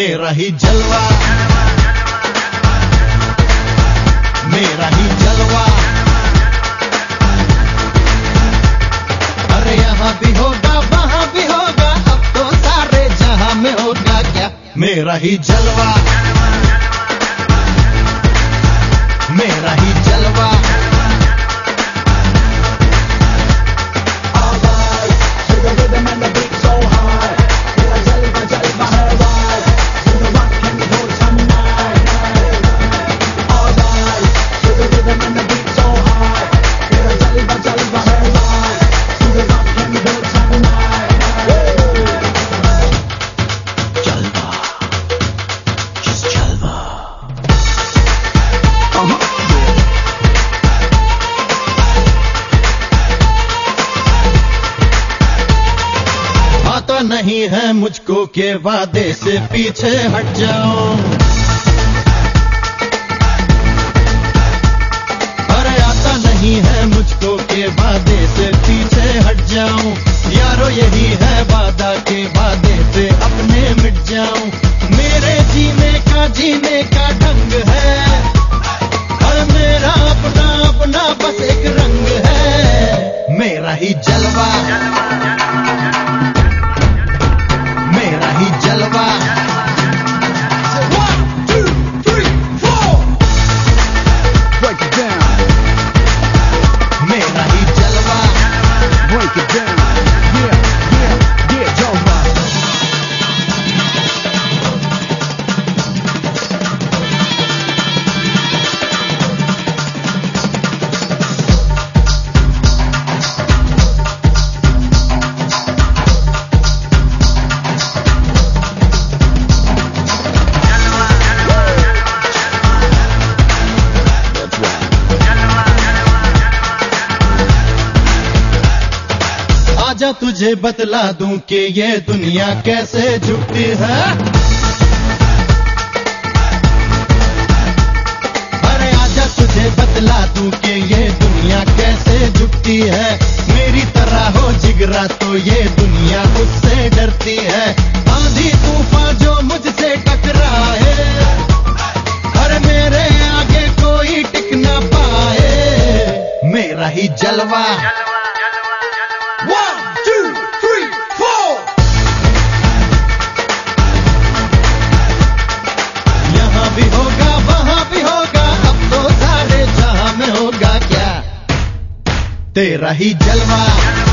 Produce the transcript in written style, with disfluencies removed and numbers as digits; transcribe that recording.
मेरा ही जलवा, मेरा ही जलवा। अरे यहाँ भी होगा वहाँ भी होगा, अब तो सारे जहां में होगा क्या, मेरा ही जलवा, मेरा ही जलवा। नहीं है मुझको के वादे से पीछे हट जाऊं, अरे आता नहीं है मुझको के वादे से पीछे हट जाऊं। यारो यही है वादा के वादे पे अपने मिट जाऊं। मेरे जीने का ढंग है, और मेरा अपना अपना बस एक रंग है, मेरा ही जलवा, मेरा ही जलवा। One, 2, 3, 4 Break it down, मेरा ही जलवा, break it down, yeah, जलवा। आजा तुझे बतला दूं कि ये दुनिया कैसे झुकती है, अरे आजा तुझे बतला दूं कि ये दुनिया कैसे झुकती है। मेरी तरह हो जिगरा तो ये दुनिया मुझसे डरती है। आंधी तूफान जो मुझसे टकराए, अरे मेरे आगे कोई टिक ना पाए, मेरा ही जलवा। One, 2, 3, 4 यहाँ भी होगा वहाँ भी होगा, अब तो सारे जहां में होगा क्या, तेरा ही जलवा।